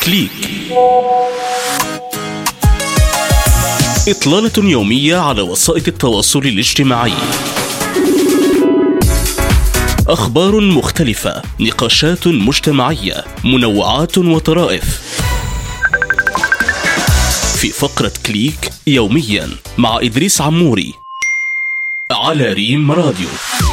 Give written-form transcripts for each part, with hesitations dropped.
كليك. إطلالة يومية على وسائل التواصل الاجتماعي. أخبار مختلفة، نقاشات مجتمعية، منوعات وطرائف. في فقرة كليك يوميا مع إدريس عموري على ريم راديو.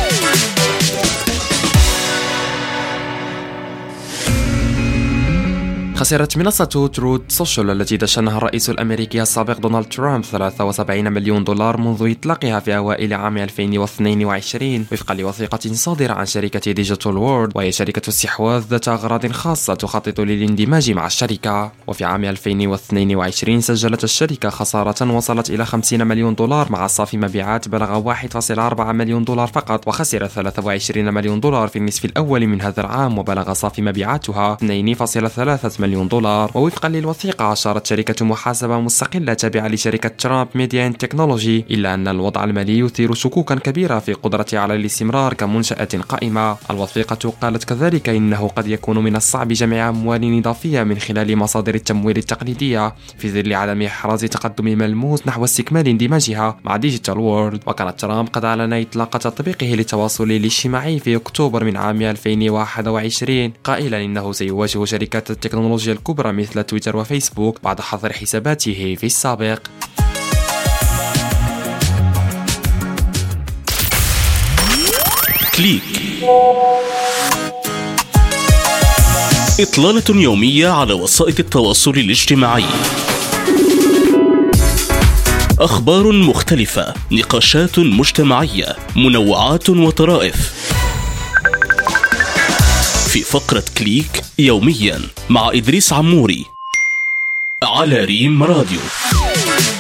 خسرت منصة تروث سوشيال التي دشنها الرئيس الأمريكي السابق دونالد ترامب 73 مليون دولار منذ إطلاقها في أوائل عام 2022 وفقا لوثيقة صادرة عن شركة ديجيتال وورد، وهي شركة استحواذ ذات أغراض خاصة تخطط للاندماج مع الشركة. وفي عام 2022 سجلت الشركة خسارة وصلت إلى 50 مليون دولار مع صافي مبيعات بلغ 1.4 مليون دولار فقط، وخسرت 23 مليون دولار في النصف الأول من هذا العام، وبلغ صافي مبيعاتها 2.3 مليون دولار. ووفقا للوثيقة أشارت شركة محاسبة مستقلة تابعة لشركة ترامب ميديا اند تكنولوجي إلا أن الوضع المالي يثير شكوكا كبيرة في قدرتها على الاستمرار كمنشأة قائمة. الوثيقة قالت كذلك إنه قد يكون من الصعب جمع أموال إضافية من خلال مصادر التمويل التقليدية في ظل عدم إحراز تقدم ملموس نحو استكمال اندماجها مع ديجيتال وورد. وكان ترامب قد أعلن إطلاق تطبيقه للتواصل الاجتماعي في أكتوبر من عام 2021 قائلا إنه سيواجه شركات التكنولوجيا الكبرى مثل تويتر وفيسبوك بعد حظر حساباته في السابق. كليك. إطلالة يومية على وسائل التواصل الاجتماعي. أخبار مختلفة، نقاشات مجتمعية، منوعات وطرائف. في فقرة كليك يوميا مع إدريس عموري على ريم راديو.